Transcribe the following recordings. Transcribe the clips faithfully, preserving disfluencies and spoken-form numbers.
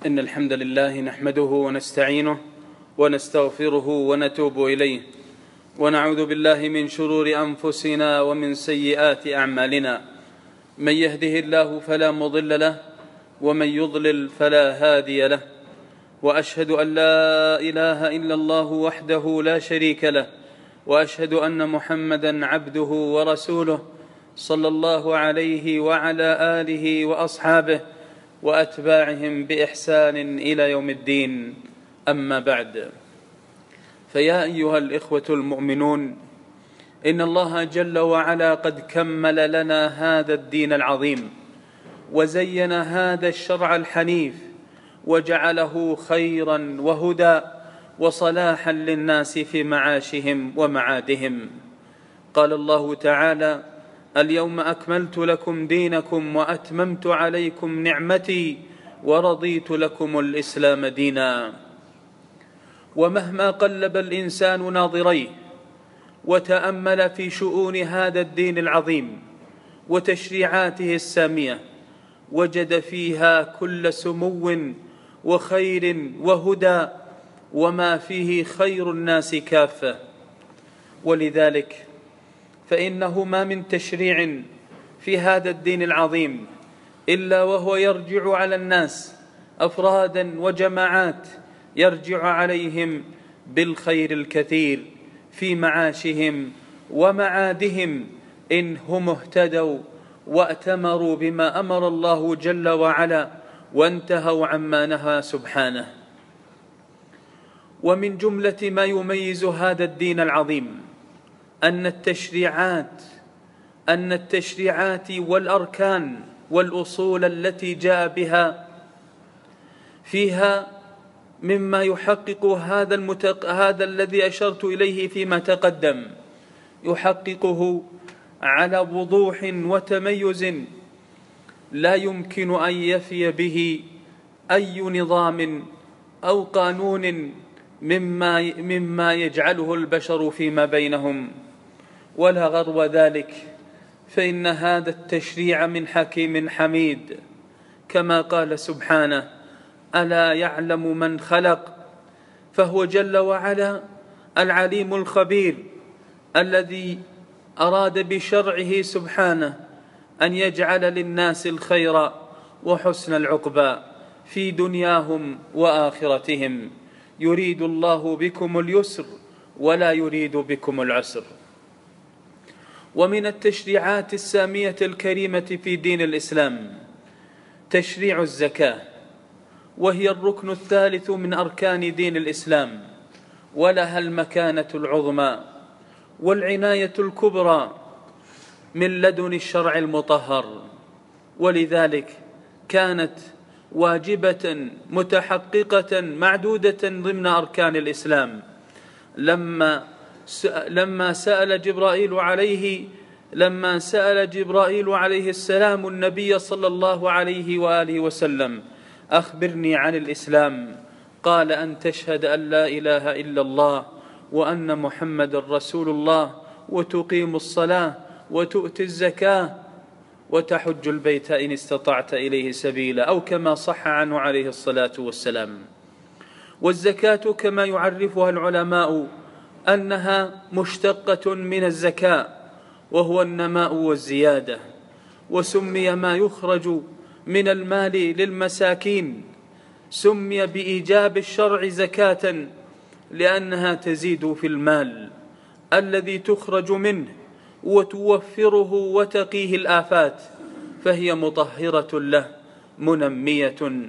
إن الحمد لله نحمده ونستعينه ونستغفره ونتوب إليه، ونعوذ بالله من شرور أنفسنا ومن سيئات أعمالنا. من يهده الله فلا مضل له، ومن يضلل فلا هادي له. وأشهد أن لا إله إلا الله وحده لا شريك له، وأشهد أن محمدًا عبده ورسوله صلى الله عليه وعلى آله وأصحابه وأتباعهم بإحسان إلى يوم الدين. أما بعد، فيا أيها الإخوة المؤمنون، إن الله جل وعلا قد كمل لنا هذا الدين العظيم، وزين هذا الشرع الحنيف، وجعله خيرا وهدى وصلاحا للناس في معاشهم ومعادهم. قال الله تعالى: اليوم أكملت لكم دينكم وأتممت عليكم نعمتي ورضيت لكم الإسلام دينا. ومهما قلب الإنسان ناظريه وتأمل في شؤون هذا الدين العظيم وتشريعاته السامية، وجد فيها كل سمو وخير وهدى، وما فيه خير الناس كافة. ولذلك فإنه ما من تشريع في هذا الدين العظيم إلا وهو يرجع على الناس أفرادا وجماعات، يرجع عليهم بالخير الكثير في معاشهم ومعادهم، إن هم اهتدوا وأتمروا بما أمر الله جل وعلا وانتهوا عما نهى سبحانه. ومن جملة ما يميز هذا الدين العظيم أن التشريعات أن التشريعات والأركان والأصول التي جاء بها فيها مما يحقق هذا المتق... هذا الذي أشرت إليه فيما تقدم، يحققه على وضوح وتميز لا يمكن أن يفي به أي نظام أو قانون مما مما يجعله البشر فيما بينهم. ولا غرو ذلك، فإن هذا التشريع من حكيم حميد، كما قال سبحانه: ألا يعلم من خلق، فهو جل وعلا العليم الخبير، الذي أراد بشرعه سبحانه أن يجعل للناس الخير وحسن العقبى في دنياهم وآخرتهم. يريد الله بكم اليسر ولا يريد بكم العسر. ومن التشريعات السامية الكريمة في دين الإسلام تشريع الزكاة، وهي الركن الثالث من أركان دين الإسلام، ولها المكانة العظمى والعناية الكبرى من لدن الشرع المطهر. ولذلك كانت واجبة متحققة معدودة ضمن أركان الإسلام. لما لما سأل جبرائيل عليه لما سأل جبرائيل عليه السلام النبي صلى الله عليه وآله وسلم: أخبرني عن الإسلام، قال: أن تشهد أن لا إله إلا الله وأن محمد رسول الله، وتقيم الصلاة وتؤتي الزكاة وتحج البيت إن استطعت إليه سبيلا، أو كما صح عنه عليه الصلاة والسلام. والزكاة كما يعرفها العلماء أنها مشتقة من الزكاة، وهو النماء والزيادة، وسمي ما يخرج من المال للمساكين سمي بإيجاب الشرع زكاة، لأنها تزيد في المال الذي تخرج منه وتوفره وتقيه الآفات، فهي مطهرة له منمية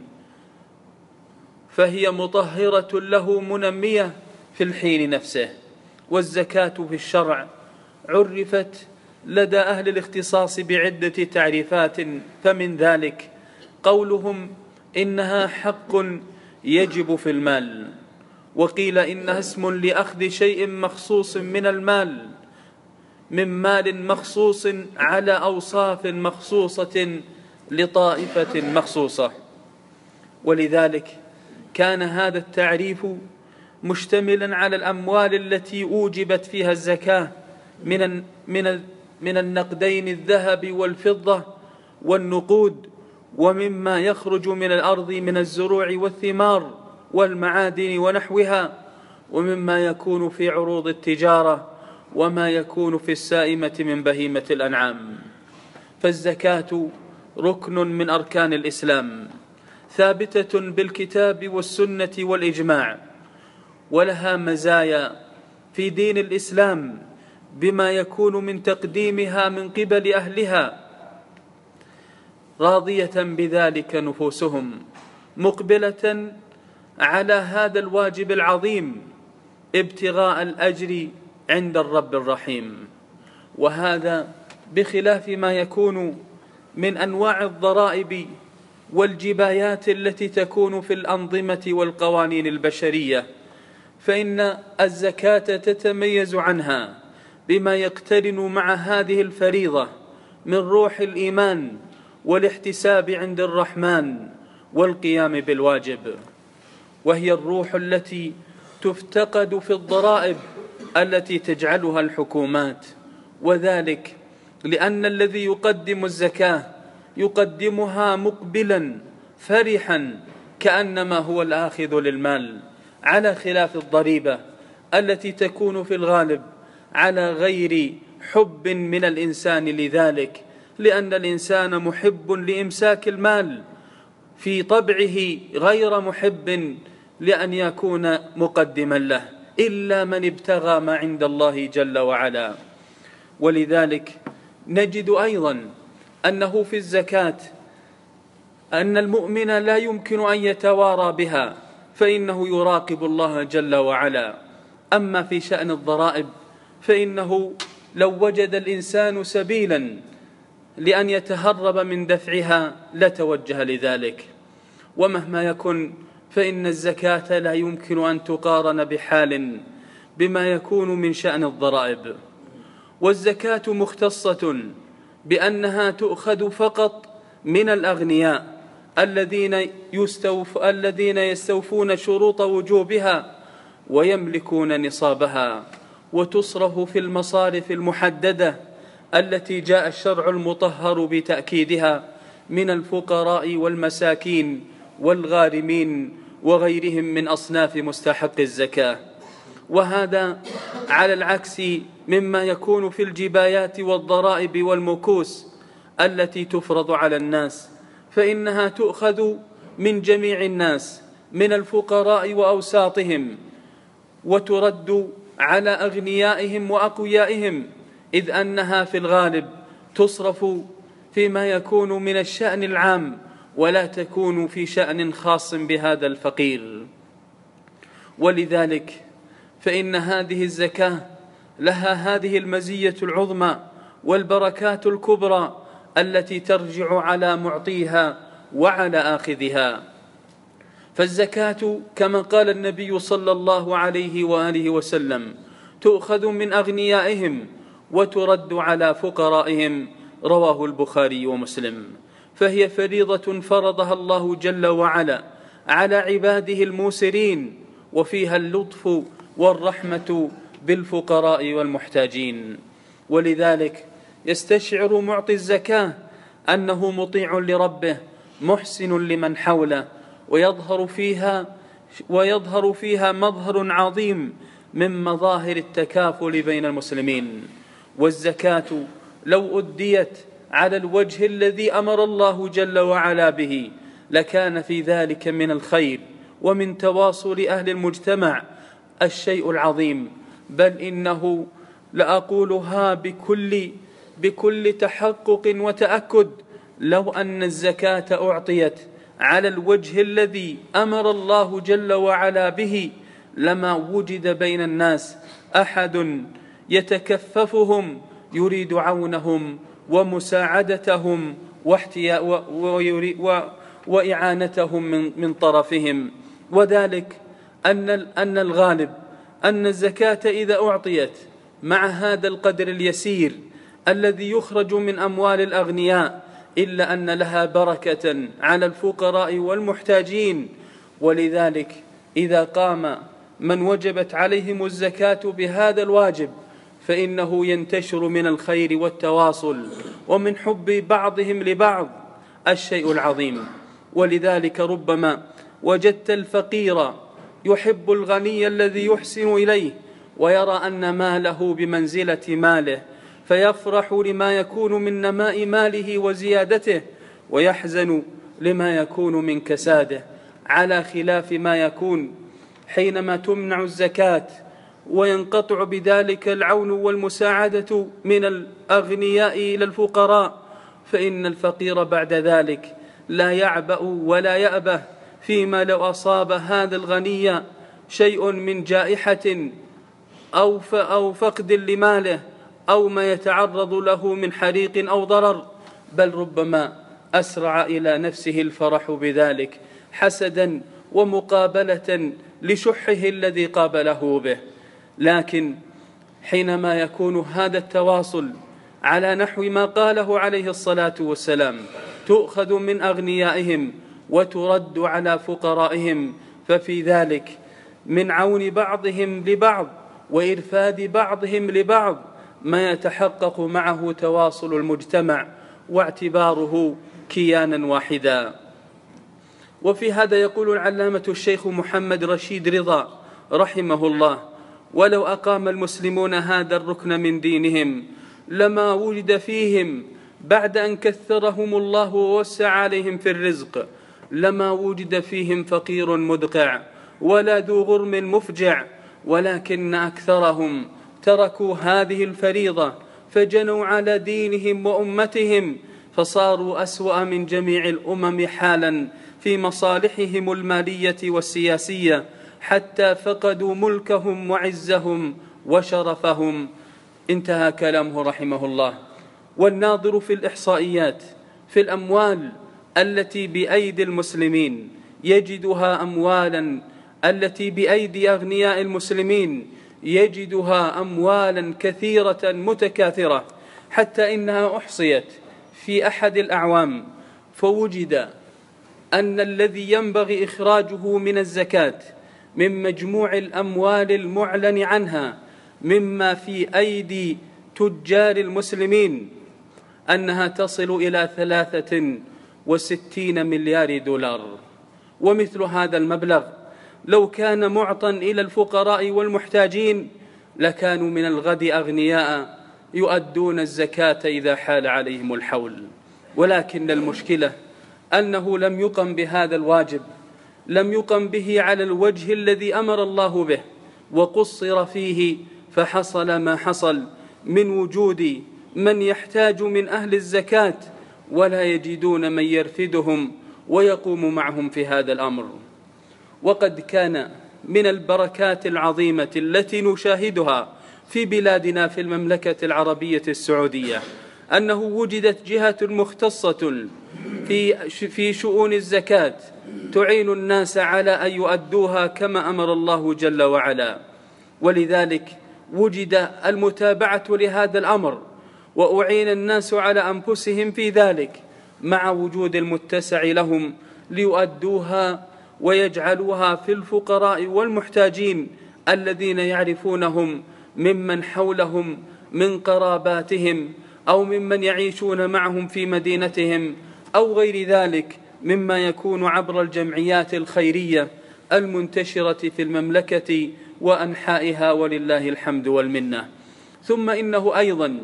فهي مطهرة له منمية في الحين نفسه. والزكاة في الشرع عرفت لدى أهل الاختصاص بعدة تعريفات، فمن ذلك قولهم إنها حق يجب في المال، وقيل إنها اسم لأخذ شيء مخصوص من المال من مال مخصوص على أوصاف مخصوصة لطائفة مخصوصة. ولذلك كان هذا التعريف مشتملا على الأموال التي أوجبت فيها الزكاة من من من النقدين الذهب والفضة والنقود ومما يخرج من الأرض من الزروع والثمار والمعادن ونحوها، ومما يكون في عروض التجارة، وما يكون في السائمة من بهيمة الأنعام. فالزكاة ركن من أركان الإسلام، ثابتة بالكتاب والسنة والإجماع، ولها مزايا في دين الإسلام بما يكون من تقديمها من قبل أهلها، راضية بذلك نفوسهم، مقبلة على هذا الواجب العظيم ابتغاء الأجر عند الرب الرحيم. وهذا بخلاف ما يكون من أنواع الضرائب والجبايات التي تكون في الأنظمة والقوانين البشرية، فإن الزكاة تتميز عنها بما يقترن مع هذه الفريضة من روح الإيمان والاحتساب عند الرحمن والقيام بالواجب، وهي الروح التي تفتقد في الضرائب التي تجعلها الحكومات، وذلك لأن الذي يقدم الزكاة يقدمها مقبلا فرحا كأنما هو الآخذ للمال، على خلاف الضريبة التي تكون في الغالب على غير حب من الإنسان لذلك، لأن الإنسان محب لإمساك المال في طبعه غير محب لأن يكون مقدما له، إلا من ابتغى ما عند الله جل وعلا. ولذلك نجد أيضا أنه في الزكاة أن المؤمن لا يمكن أن يتوارى بها، فإنه يراقب الله جل وعلا. أما في شأن الضرائب فإنه لو وجد الإنسان سبيلا لأن يتهرب من دفعها لتوجه لذلك. ومهما يكن فإن الزكاة لا يمكن أن تقارن بحال بما يكون من شأن الضرائب. والزكاة مختصة بأنها تؤخذ فقط من الأغنياء الذين يستوف الذين يستوفون شروط وجوبها ويملكون نصابها، وتصرف في المصارف المحددة التي جاء الشرع المطهر بتأكيدها من الفقراء والمساكين والغارمين وغيرهم من أصناف مستحق الزكاة. وهذا على العكس مما يكون في الجبايات والضرائب والمكوس التي تفرض على الناس، فإنها تؤخذ من جميع الناس من الفقراء وأوساطهم وترد على أغنيائهم وأقويائهم، إذ أنها في الغالب تصرف فيما يكون من الشأن العام ولا تكون في شأن خاص بهذا الفقير. ولذلك فإن هذه الزكاة لها هذه المزية العظمى والبركات الكبرى التي ترجع على معطيها وعلى آخذها. فالزكاة كما قال النبي صلى الله عليه وآله وسلم تؤخذ من أغنيائهم وترد على فقرائهم، رواه البخاري ومسلم. فهي فريضة فرضها الله جل وعلا على عباده الموسرين، وفيها اللطف والرحمة بالفقراء والمحتاجين. ولذلك يستشعر معطي الزكاة أنه مطيع لربه محسن لمن حوله، ويظهر فيها ويظهر فيها مظهر عظيم من مظاهر التكافل بين المسلمين. والزكاة لو أديت على الوجه الذي أمر الله جل وعلا به لكان في ذلك من الخير ومن تواصل أهل المجتمع الشيء العظيم، بل إنه لأقولها بكل بكل تحقق وتأكد لو أن الزكاة أعطيت على الوجه الذي أمر الله جل وعلا به لما وجد بين الناس أحد يتكففهم يريد عونهم ومساعدتهم وإعانتهم من طرفهم. وذلك أن أن الغالب أن الزكاة إذا أعطيت مع هذا القدر اليسير الذي يخرج من أموال الأغنياء إلا أن لها بركة على الفقراء والمحتاجين. ولذلك إذا قام من وجبت عليهم الزكاة بهذا الواجب فإنه ينتشر من الخير والتواصل ومن حب بعضهم لبعض الشيء العظيم. ولذلك ربما وجدت الفقير يحب الغني الذي يحسن إليه ويرى أن ماله بمنزلة ماله، فيفرح لما يكون من نماء ماله وزيادته، ويحزن لما يكون من كساده، على خلاف ما يكون حينما تمنع الزكاة وينقطع بذلك العون والمساعدة من الأغنياء إلى الفقراء، فإن الفقير بعد ذلك لا يعبأ ولا يأبه فيما لو أصاب هذا الغني شيء من جائحة أو فقد لماله أو ما يتعرض له من حريق أو ضرر، بل ربما أسرع إلى نفسه الفرح بذلك حسدا ومقابلة لشحه الذي قابله به. لكن حينما يكون هذا التواصل على نحو ما قاله عليه الصلاة والسلام، تؤخذ من أغنيائهم وترد على فقرائهم، ففي ذلك من عون بعضهم لبعض وإرفاد بعضهم لبعض ما يتحقق معه تواصل المجتمع واعتباره كيانا واحدا. وفي هذا يقول العلامة الشيخ محمد رشيد رضا رحمه الله: ولو أقام المسلمون هذا الركن من دينهم لما وجد فيهم بعد أن كثرهم الله ووسع عليهم في الرزق، لما وجد فيهم فقير مدقع ولا ذو غرم مفجع، ولكن أكثرهم تركوا هذه الفريضة فجنوا على دينهم وأمتهم، فصاروا أسوأ من جميع الأمم حالا في مصالحهم المالية والسياسية، حتى فقدوا ملكهم وعزهم وشرفهم. انتهى كلامه رحمه الله. والناظر في الإحصائيات في الأموال التي بأيدي المسلمين يجدها أموالا التي بأيدي أغنياء المسلمين يجدها أموالا كثيرة متكاثرة، حتى إنها أحصيت في أحد الأعوام فوجد أن الذي ينبغي إخراجه من الزكاة من مجموع الأموال المعلن عنها مما في أيدي تجار المسلمين أنها تصل إلى ثلاثة وستين مليار دولار. ومثل هذا المبلغ لو كان معطى إلى الفقراء والمحتاجين لكانوا من الغد أغنياء يؤدون الزكاة إذا حال عليهم الحول. ولكن المشكلة أنه لم يقم بهذا الواجب، لم يقم به على الوجه الذي أمر الله به، وقصر فيه، فحصل ما حصل من وجود من يحتاج من أهل الزكاة ولا يجدون من يرفدهم ويقوم معهم في هذا الأمر. وقد كان من البركات العظيمة التي نشاهدها في بلادنا في المملكة العربية السعودية أنه وجدت جهة مختصة في في شؤون الزكاة تعين الناس على أن يؤدوها كما أمر الله جل وعلا. ولذلك وجد المتابعة لهذا الأمر، وأعين الناس على أنفسهم في ذلك مع وجود المتسع لهم ليؤدوها ويجعلوها في الفقراء والمحتاجين الذين يعرفونهم ممن حولهم من قراباتهم أو ممن يعيشون معهم في مدينتهم أو غير ذلك مما يكون عبر الجمعيات الخيرية المنتشرة في المملكة وأنحائها، ولله الحمد والمنة. ثم إنه أيضا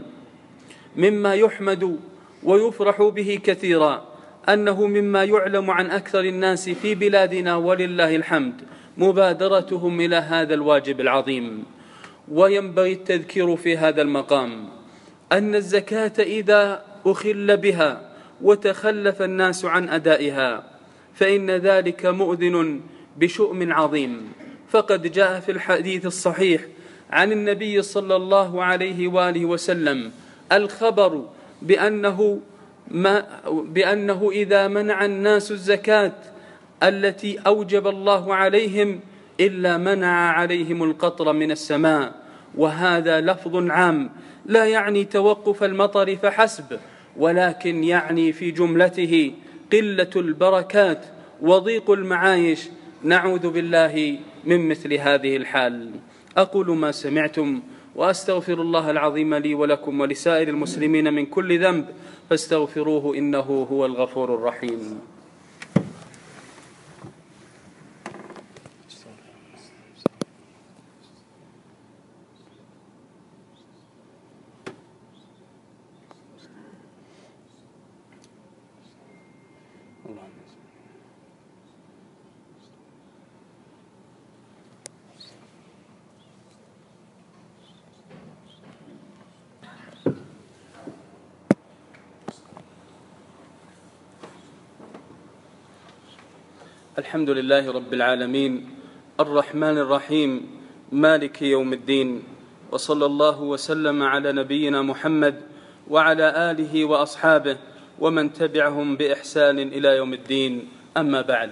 مما يحمد ويفرح به كثيرا أنه مما يعلم عن أكثر الناس في بلادنا ولله الحمد مبادرتهم إلى هذا الواجب العظيم. وينبغي التذكير في هذا المقام أن الزكاة إذا أخل بها وتخلف الناس عن أدائها فإن ذلك مؤذن بشؤم عظيم. فقد جاء في الحديث الصحيح عن النبي صلى الله عليه وآله وسلم الخبر بأنه, ما بأنه إذا منع الناس الزكاة التي أوجب الله عليهم إلا منع عليهم القطر من السماء. وهذا لفظ عام لا يعني توقف المطر فحسب، ولكن يعني في جملته قلة البركات وضيق المعايش. نعوذ بالله من مثل هذه الحال. أقول ما سمعتم وأستغفر الله العظيم لي ولكم ولسائر المسلمين من كل ذنب فاستغفروه إنه هو الغفور الرحيم. الحمد لله رب العالمين الرحمن الرحيم مالك يوم الدين، وصلى الله وسلم على نبينا محمد وعلى آله وأصحابه ومن تبعهم بإحسان إلى يوم الدين. أما بعد،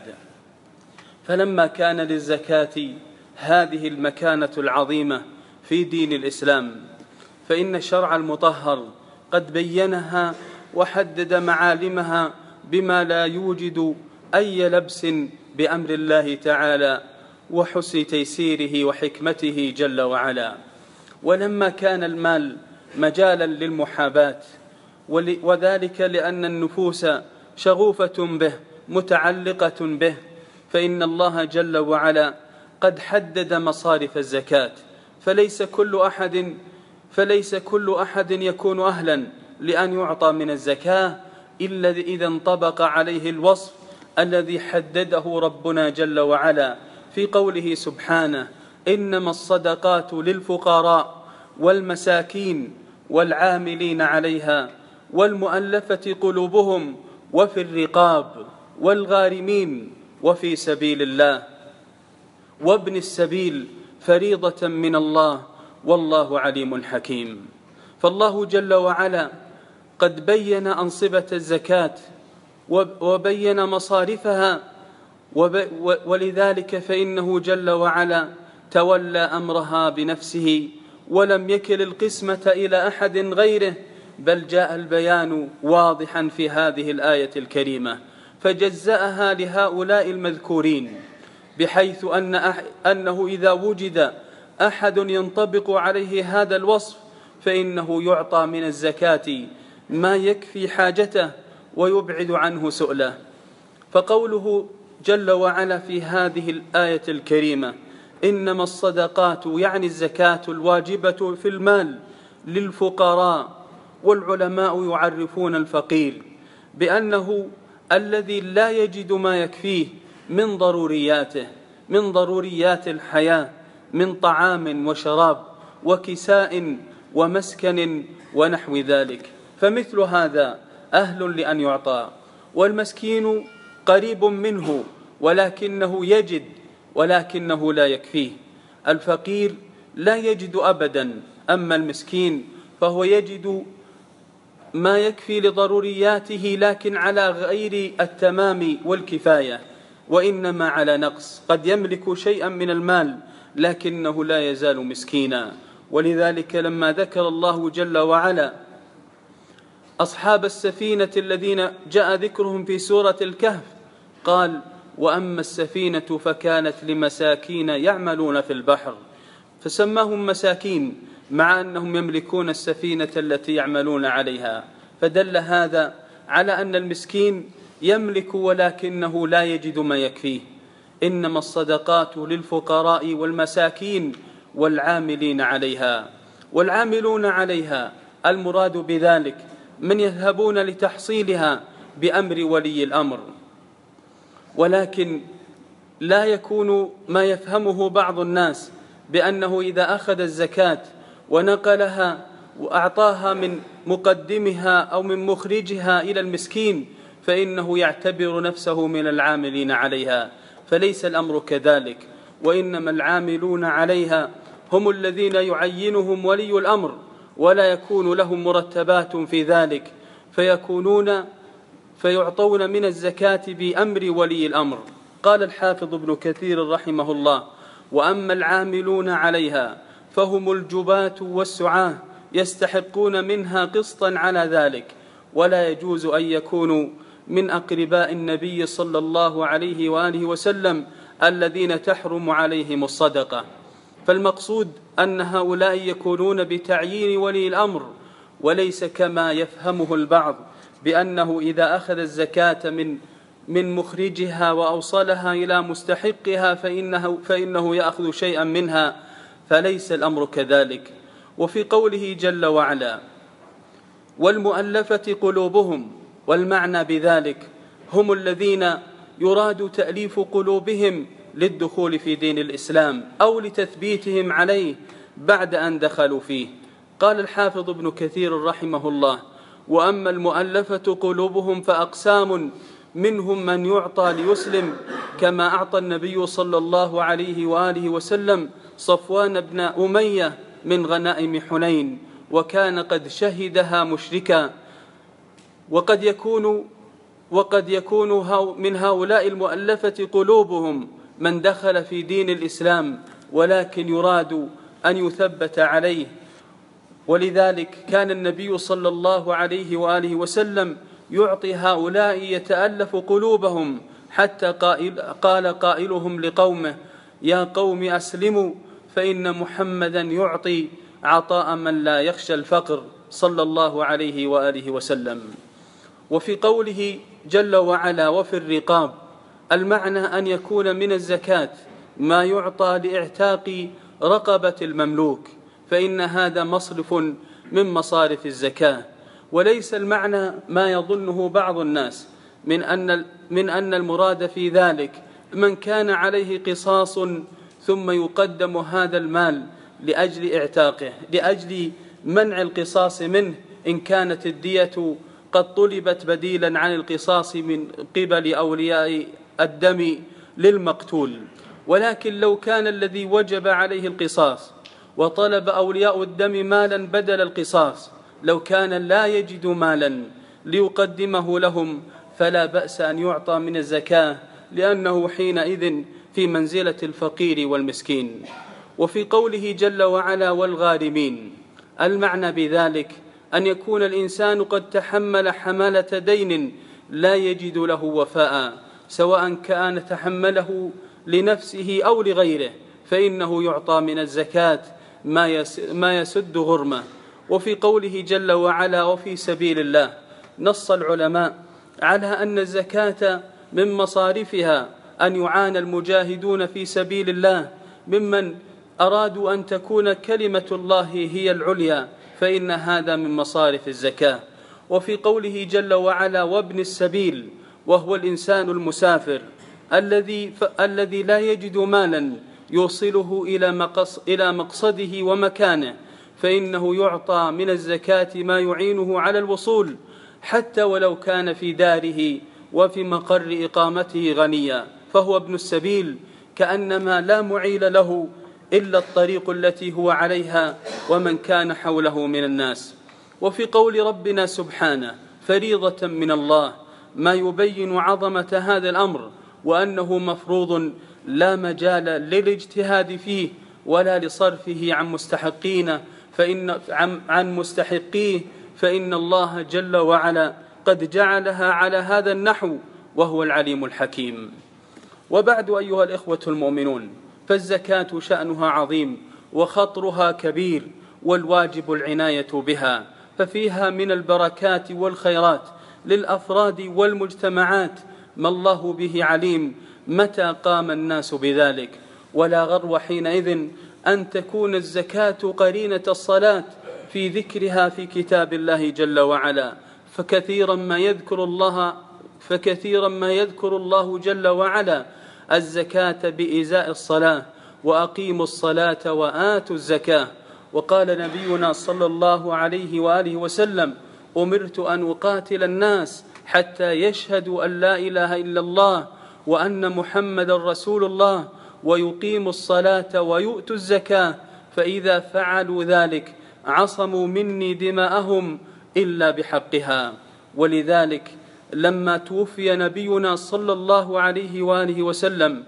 فلما كان للزكاة هذه المكانة العظيمة في دين الإسلام، فإن الشرع المطهر قد بينها وحدد معالمها بما لا يوجد أي لبس بأمر الله تعالى وحسن تيسيره وحكمته جل وعلا. ولما كان المال مجالا للمحاباة، وذلك لأن النفوس شغوفة به متعلقة به، فإن الله جل وعلا قد حدد مصارف الزكاة، فليس كل أحد فليس كل أحد يكون أهلا لأن يعطى من الزكاة إلا إذا انطبق عليه الوصف الذي حدده ربنا جل وعلا في قوله سبحانه: إنما الصدقات للفقراء والمساكين والعاملين عليها والمؤلفة قلوبهم وفي الرقاب والغارمين وفي سبيل الله وابن السبيل فريضة من الله والله عليم حكيم. فالله جل وعلا قد بين أنصبة الزكاة وبين مصارفها، ولذلك فإنه جل وعلا تولى أمرها بنفسه ولم يكل القسمة إلى أحد غيره، بل جاء البيان واضحا في هذه الآية الكريمة فجزأها لهؤلاء المذكورين، بحيث أن أنه إذا وجد أحد ينطبق عليه هذا الوصف فإنه يعطى من الزكاة ما يكفي حاجته ويبعد عنه سؤله. فقوله جل وعلا في هذه الآية الكريمة: إنما الصدقات، يعني الزكاة الواجبة في المال للفقراء، والعلماء يعرفون الفقير بأنه الذي لا يجد ما يكفيه من ضرورياته من ضروريات الحياة، من طعام وشراب وكساء ومسكن ونحو ذلك، فمثل هذا أهل لأن يعطى. والمسكين قريب منه ولكنه يجد ولكنه لا يكفيه. الفقير لا يجد أبدا، أما المسكين فهو يجد ما يكفي لضرورياته لكن على غير التمام والكفاية، وإنما على نقص، قد يملك شيئا من المال لكنه لا يزال مسكينا. ولذلك لما ذكر الله جل وعلا أصحاب السفينة الذين جاء ذكرهم في سورة الكهف قال: وأما السفينة فكانت لمساكين يعملون في البحر، فسماهم مساكين مع أنهم يملكون السفينة التي يعملون عليها، فدل هذا على أن المسكين يملك ولكنه لا يجد ما يكفيه. إنما الصدقات للفقراء والمساكين والعاملين عليها. والعاملون عليها المراد بذلك من يذهبون لتحصيلها بأمر ولي الأمر، ولكن لا يكون ما يفهمه بعض الناس بأنه إذا أخذ الزكاة ونقلها وأعطاها من مقدمها أو من مخرجها إلى المسكين فإنه يعتبر نفسه من العاملين عليها، فليس الأمر كذلك، وإنما العاملون عليها هم الذين يعينهم ولي الأمر ولا يكون لهم مرتبات في ذلك، فيكونون فيعطون من الزكاة بأمر ولي الأمر. قال الحافظ ابن كثير رحمه الله: وأما العاملون عليها فهم الجباة والسعاة يستحقون منها قسطا على ذلك، ولا يجوز أن يكونوا من أقرباء النبي صلى الله عليه وآله وسلم الذين تحرم عليهم الصدقة، فالمقصود أن هؤلاء يكونون بتعيين ولي الأمر، وليس كما يفهمه البعض بأنه إذا أخذ الزكاة من من مخرجها وأوصلها إلى مستحقها فإنه, فإنه يأخذ شيئا منها، فليس الأمر كذلك. وفي قوله جل وعلا: والمؤلفة قلوبهم، والمعنى بذلك هم الذين يراد تأليف قلوبهم للدخول في دين الإسلام أو لتثبيتهم عليه بعد أن دخلوا فيه. قال الحافظ ابن كثير رحمه الله: وأما المؤلفة قلوبهم فأقسام، منهم من يعطى ليسلم كما أعطى النبي صلى الله عليه وآله وسلم صفوان بن أمية من غنائم حنين، وكان قد شهدها مشركا. وقد يكون وقد يكون من هؤلاء المؤلفة قلوبهم من دخل في دين الإسلام ولكن يراد أن يثبت عليه، ولذلك كان النبي صلى الله عليه وآله وسلم يعطي هؤلاء يتألف قلوبهم، حتى قائل قال قائلهم لقومه: يا قوم أسلموا فإن محمدا يعطي عطاء من لا يخشى الفقر، صلى الله عليه وآله وسلم. وفي قوله جل وعلا: وفي الرقاب، المعنى أن يكون من الزكاة ما يعطى لإعتاق رقبة المملوك، فإن هذا مصرف من مصارف الزكاة، وليس المعنى ما يظنه بعض الناس من أن من أن المراد في ذلك من كان عليه قصاص ثم يقدم هذا المال لأجل إعتاقه، لأجل منع القصاص منه إن كانت الدية قد طلبت بديلا عن القصاص من قبل أولياء الدم للمقتول. ولكن لو كان الذي وجب عليه القصاص وطلب أولياء الدم مالا بدل القصاص، لو كان لا يجد مالا ليقدمه لهم، فلا بأس أن يعطى من الزكاة، لأنه حينئذ في منزلة الفقير والمسكين. وفي قوله جل وعلا: والغارمين، المعنى بذلك أن يكون الإنسان قد تحمل حمالة دين لا يجد له وفاء، سواء كان تحمله لنفسه أو لغيره، فإنه يعطى من الزكاة ما يسد غرمه. وفي قوله جل وعلا: وفي سبيل الله، نص العلماء على أن الزكاة من مصارفها أن يعان المجاهدون في سبيل الله ممن أرادوا أن تكون كلمة الله هي العليا، فإن هذا من مصارف الزكاة. وفي قوله جل وعلا: وابن السبيل، وهو الإنسان المسافر الذي الذي لا يجد مالا يوصله إلى مقصده ومكانه، فإنه يعطى من الزكاة ما يعينه على الوصول، حتى ولو كان في داره وفي مقر إقامته غنيا، فهو ابن السبيل، كأنما لا معيل له إلا الطريق التي هو عليها ومن كان حوله من الناس. وفي قول ربنا سبحانه: فريضة من الله، ما يبين عظمة هذا الأمر، وأنه مفروض لا مجال للاجتهاد فيه ولا لصرفه عن مستحقين فإن عن, عن مستحقيه فإن الله جل وعلا قد جعلها على هذا النحو، وهو العليم الحكيم. وبعد، أيها الإخوة المؤمنون، فالزكاة شأنها عظيم وخطرها كبير، والواجب العناية بها، ففيها من البركات والخيرات للأفراد والمجتمعات ما الله به عليم متى قام الناس بذلك. ولا غرو حينئذ أن تكون الزكاة قرينة الصلاة في ذكرها في كتاب الله جل وعلا، فكثيرا ما يذكر الله فكثيرا ما يذكر الله جل وعلا الزكاة بإزاء الصلاة: وأقيموا الصلاة وآتوا الزكاة. وقال نبينا صلى الله عليه وآله وسلم: أمرت أن أقاتل الناس حتى يشهدوا أن لا إله إلا الله وأن محمد رسول الله ويقيموا الصلاة ويؤتوا الزكاة، فإذا فعلوا ذلك عصموا مني دماءهم إلا بحقها. ولذلك لما توفي نبينا صلى الله عليه وآله وسلم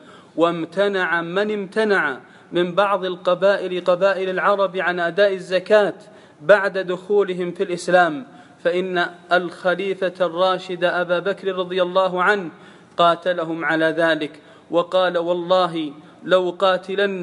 وامتنع من امتنع من بعض القبائل قبائل العرب عن أداء الزكاة بعد دخولهم في الإسلام، فإن الخليفة الراشد أبا بكر رضي الله عنه قاتلهم على ذلك، وقال: والله لو قاتلن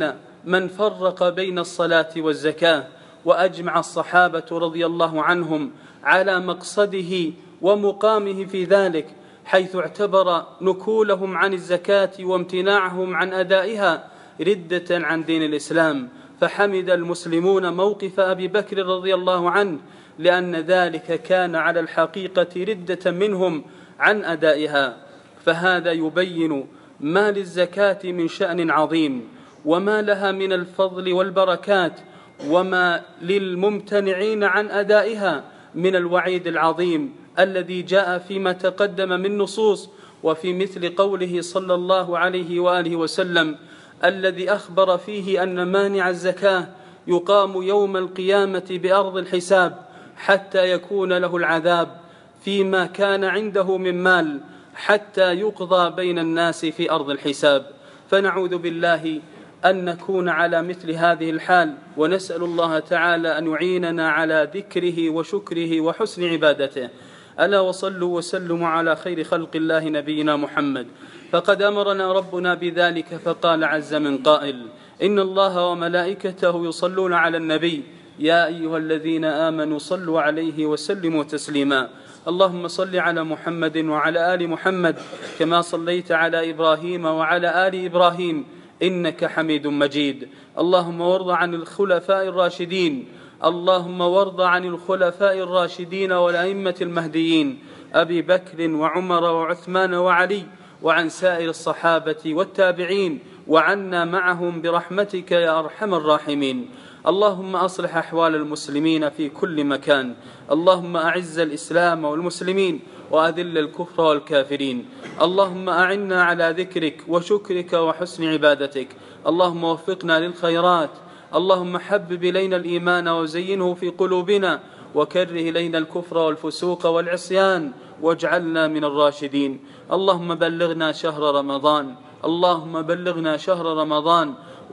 من فرق بين الصلاة والزكاة، وأجمع الصحابة رضي الله عنهم على مقصده ومقامه في ذلك، حيث اعتبر نكولهم عن الزكاة وامتناعهم عن أدائها ردة عن دين الإسلام. فحمد المسلمون موقف أبي بكر رضي الله عنه، لأن ذلك كان على الحقيقة ردة منهم عن أدائها. فهذا يبين ما للزكاة من شأن عظيم، وما لها من الفضل والبركات، وما للممتنعين عن أدائها من الوعيد العظيم الذي جاء فيما تقدم من نصوص، وفي مثل قوله صلى الله عليه وآله وسلم الذي أخبر فيه أن مانع الزكاة يقام يوم القيامة بأرض الحساب حتى يكون له العذاب فيما كان عنده من مال، حتى يقضى بين الناس في أرض الحساب. فنعوذ بالله أن نكون على مثل هذه الحال، ونسأل الله تعالى أن يعيننا على ذكره وشكره وحسن عبادته. ألا وصلوا وسلموا على خير خلق الله نبينا محمد، فقد أمرنا ربنا بذلك، فقال عز من قائل: إن الله وملائكته يصلون على النبي يا أيها الذين آمنوا صلوا عليه وسلموا تسليما. اللهم صل على محمد وعلى آل محمد كما صليت على إبراهيم وعلى آل إبراهيم إنك حميد مجيد. اللهم وارض عن الخلفاء الراشدين اللهم وارض عن الخلفاء الراشدين والأئمة المهديين أبي بكر وعمر وعثمان وعلي، وعن سائر الصحابة والتابعين، وعنا معهم برحمتك يا أرحم الراحمين. اللهم أصلح أحوال المسلمين في كل مكان. اللهم أعز الإسلام والمسلمين، وأذل الكفر والكافرين. اللهم أعنا على ذكرك وشكرك وحسن عبادتك. اللهم وفقنا للخيرات. اللهم حبب إلينا الإيمان وزينه في قلوبنا، وكره إلينا الكفر والفسوق والعصيان، واجعلنا من الراشدين. اللهم بلغنا شهر رمضان اللهم بلغنا شهر رمضان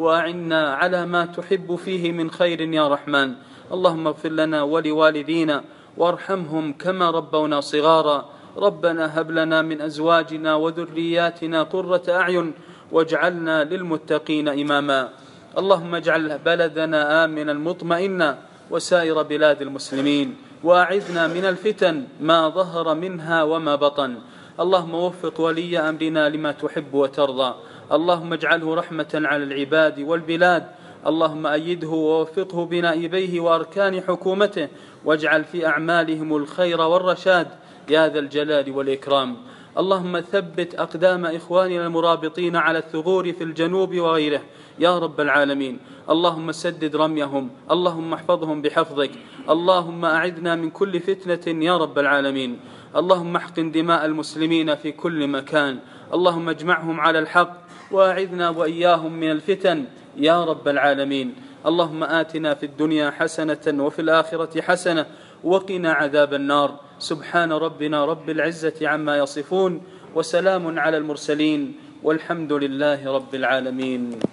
وأعنا على ما تحب فيه من خير يا رحمن. اللهم اغفر لنا ولوالدينا وارحمهم كما ربونا صغارا. ربنا هب لنا من أزواجنا وذرياتنا قرة أعين واجعلنا للمتقين إماما. اللهم اجعل بلدنا آمنا مطمئنا وسائر بلاد المسلمين، وأعذنا من الفتن ما ظهر منها وما بطن. اللهم وفق ولي أمرنا لما تحب وترضى. اللهم اجعله رحمة على العباد والبلاد. اللهم أيده ووفقه بنائبيه وأركان حكومته، واجعل في أعمالهم الخير والرشاد يا ذا الجلال والإكرام. اللهم ثبت أقدام إخواننا المرابطين على الثغور في الجنوب وغيره يا رب العالمين. اللهم سدد رميهم. اللهم احفظهم بحفظك. اللهم أعذنا من كل فتنة يا رب العالمين. اللهم احقن دماء المسلمين في كل مكان. اللهم اجمعهم على الحق، وأعذنا وإياهم من الفتن يا رب العالمين. اللهم آتنا في الدنيا حسنة وفي الآخرة حسنة وقنا عذاب النار. سبحان ربنا رب العزة عما يصفون، وسلام على المرسلين، والحمد لله رب العالمين.